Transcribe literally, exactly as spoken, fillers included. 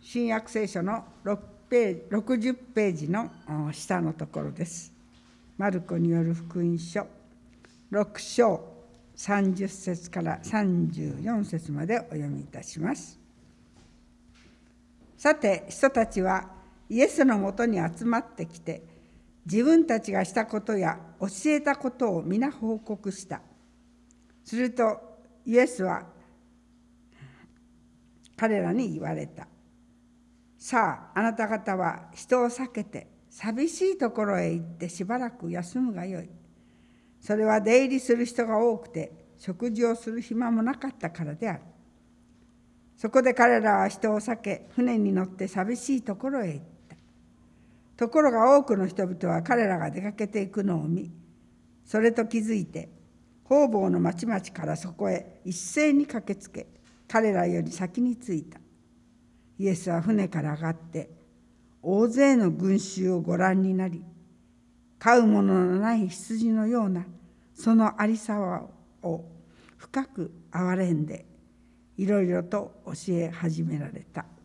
新約聖書のろくページ、ろくじゅうページの下のところです。マルコによる福音書ろく章さんじゅっ節からさんじゅうよん節までお読みいたします。さて、人たちはイエスのもとに集まってきて、自分たちがしたことや教えたことを皆報告した。するとイエスは彼らに言われた。さあ、あなた方は人を避けて寂しいところへ行ってしばらく休むがよい。それは出入りする人が多くて食事をする暇もなかったからである。そこで彼らは人を避け、船に乗って寂しいところへ行った。ところが多くの人々は彼らが出かけていくのを見、それと気づいて、方々の町々からそこへ一斉に駆けつけ、彼らより先に着いた。イエスは船から上がって、大勢の群衆をご覧になり、飼うもののない羊のようなそのありさまを深く憐れんで、いろいろと教え始められた。